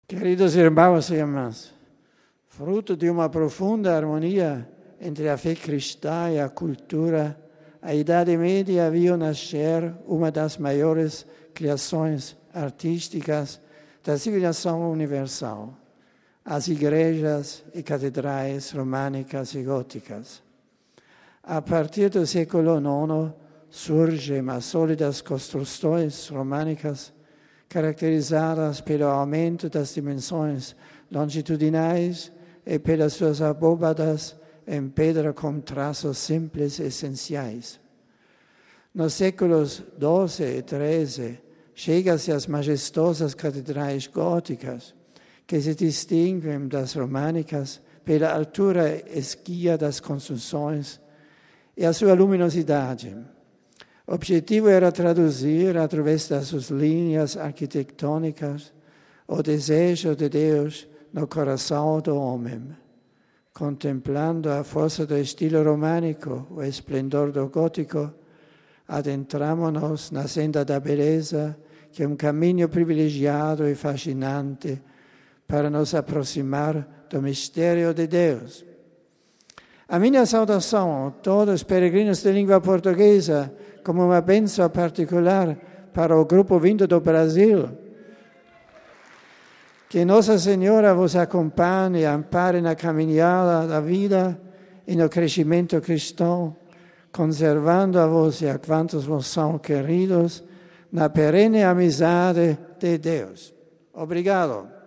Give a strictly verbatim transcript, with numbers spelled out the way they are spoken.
Queridos irmãos e irmãs, fruto de uma profunda harmonia entre a fé cristã e a cultura, a Idade Média viu nascer uma das maiores criações artísticas da civilização universal, as igrejas e catedrais românicas e góticas. A partir do século nono, surgem as sólidas construções românicas, caracterizadas pelo aumento das dimensões longitudinais e pelas suas abóbadas em pedra com traços simples e essenciais. Nos séculos doze e treze, chega-se às majestosas catedrais góticas, que se distinguem das românicas pela altura esguia das construções e a sua luminosidade. O objetivo era traduzir, através das suas linhas arquitetônicas, o desejo de Deus no coração do homem. Contemplando a força do estilo românico, o esplendor do gótico, adentramo-nos na senda da beleza, que é um caminho privilegiado e fascinante para nos aproximar do mistério de Deus. A minha saudação a todos os peregrinos de língua portuguesa, como uma bênção particular para o grupo vindo do Brasil. Que Nossa Senhora vos acompanhe e ampare na caminhada da vida e no crescimento cristão, conservando a vós e a quantos vos são queridos na perene amizade de Deus. Obrigado.